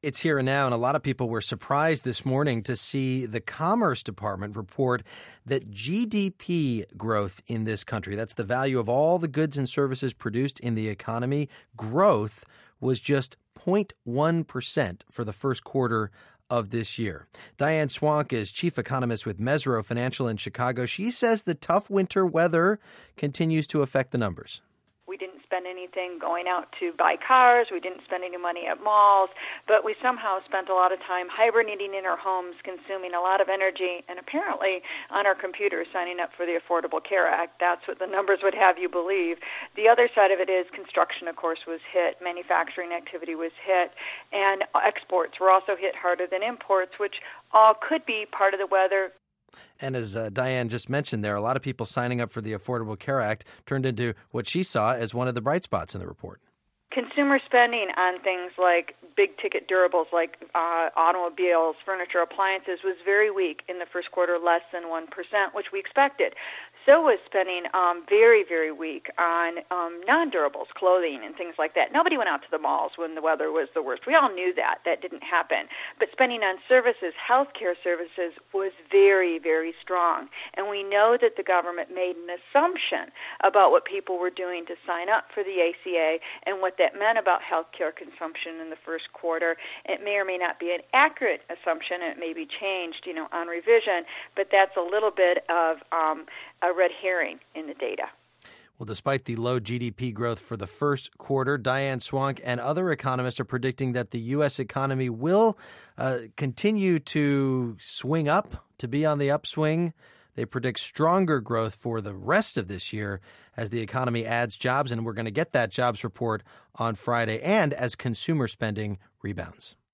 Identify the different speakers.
Speaker 1: It's here and now, and a lot of people were surprised this morning to see the Commerce Department report that GDP growth in this country, that's the value of all the goods and services produced in the economy, growth was just 0.1% for the first quarter of this year. Diane Swonk is chief economist with Mesirow Financial in Chicago. She says the tough winter weather continues to affect the numbers.
Speaker 2: We didn't spend anything going out to buy cars. We didn't spend any money at malls, but we somehow spent a lot of time hibernating in our homes, consuming a lot of energy, and apparently on our computers signing up for the Affordable Care Act. That's what the numbers would have you believe. The other side of it is construction, of course, was hit. Manufacturing activity was hit, and exports were also hit harder than imports, which all could be part of the weather.
Speaker 1: And as Diane just mentioned there, a lot of people signing up for the Affordable Care Act turned into what she saw as one of the bright spots in the report.
Speaker 2: Consumer spending on things like big-ticket durables like automobiles, furniture, appliances was very weak in the first quarter, less than 1%, which we expected. So was spending very, very weak on non-durables, clothing and things like that. Nobody went out to the malls when the weather was the worst. We all knew that. That didn't happen. But spending on services, healthcare services, was very, very strong. And we know that the government made an assumption about what people were doing to sign up for the ACA and what that meant about healthcare consumption in the first quarter. It may or may not be an accurate assumption. It may be changed, on revision, but that's a little bit of a red herring in the data.
Speaker 1: Well, despite the low GDP growth for the first quarter, Diane Swonk and other economists are predicting that the U.S. economy will continue to swing up, to be on the upswing. They predict stronger growth for the rest of this year as the economy adds jobs, and we're going to get that jobs report on Friday, and as consumer spending rebounds.